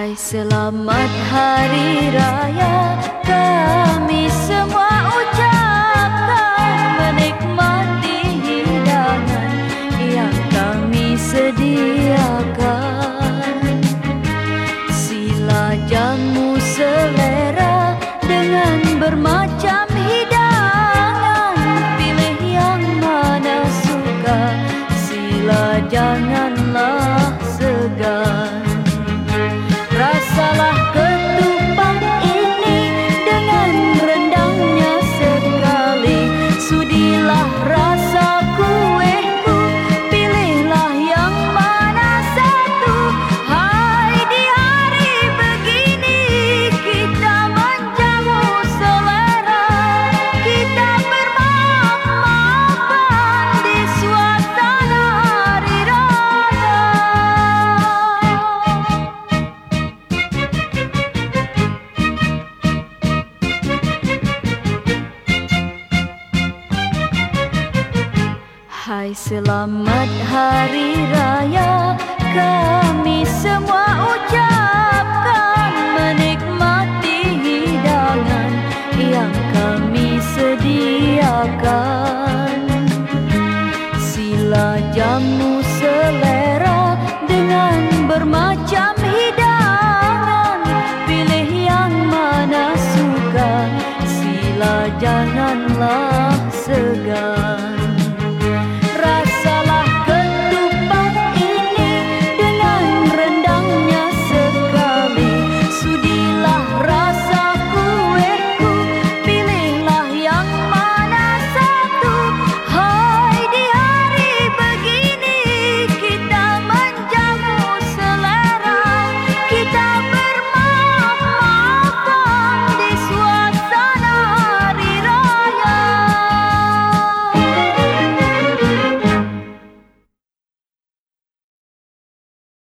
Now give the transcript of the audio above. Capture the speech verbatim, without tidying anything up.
Hai selamat hari raya, kami semua ucapkan, menikmati hidangan yang kami sediakan. Sila jamu selera dengan bermacam hidangan, pilih yang mana suka, sila janganlah segan. Rasalah ketupat ini dengan rendangnya sekali, sudilah rasa kueku, pilihlah yang mana satu. Hai di hari begini kita menjamu selera, kita bermaaf-maafan di suasana hari raya. Hai selamat hari raya, kami semua ucapkan, menikmati hidangan yang kami sediakan. Sila jamu selera dengan bermacam hidangan, pilih yang mana suka, sila janganlah